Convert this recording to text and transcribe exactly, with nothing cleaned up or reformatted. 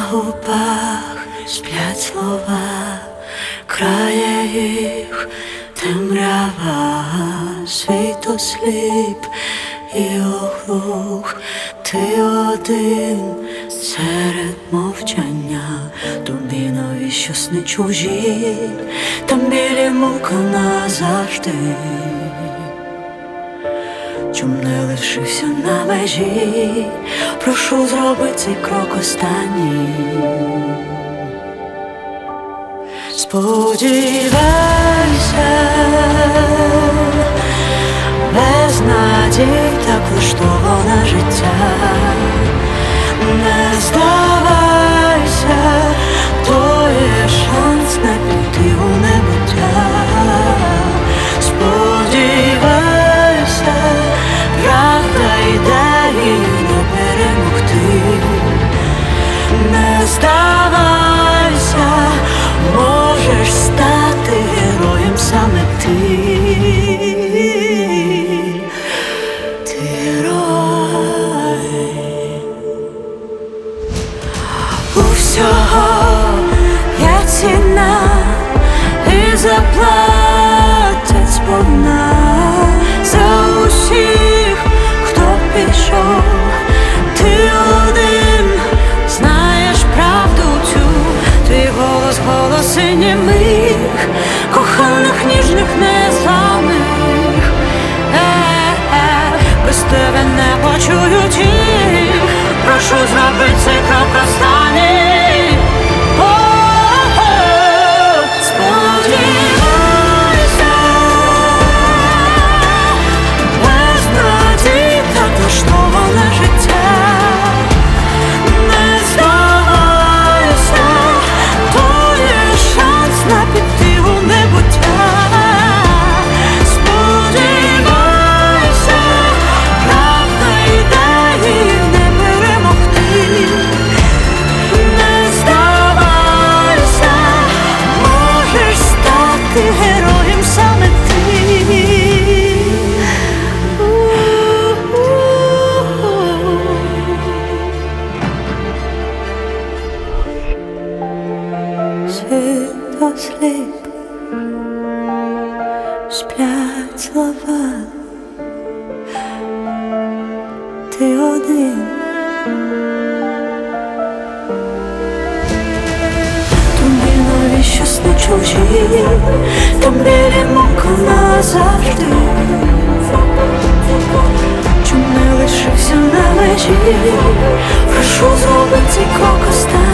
губах сплять слова, крає їх темрява, світ осліп і оглух, ти один серед мовчання, тобі навіщо сни чужі, там білі мука назавжди. Чом не лишився на межі, прошу, зроби цей крок останній. Сподівайся, без надій так влаштоване життя. Не здавайся, то є шанс не піти у небуття. Сподівайся, правда йде і не перемогти. Не здавайся, можеш стати героєм саме ти. Ти герой. У всього є ціна і заплатять сповна за усіх, хто пішов. Ти один знаєш правду цю, твій голос — голос і німих, коханих, ніжних, незламних. Е-е-е, без тебе не почують їх, прошу, зроби цей крок останній. Сподівайся, без надій так влаштоване життя. Не здавайся, то є шанс на піти у небуття. Сподівайся, правда йде і не перемогти. Не здавайся, можеш стати героєм саме ти. Світ осліп, сплять слова, ти один. Тобі навіщо сни чужі, там білі мука назавжди. Чом не лишився на межі, прошу, зроби цей крок останній.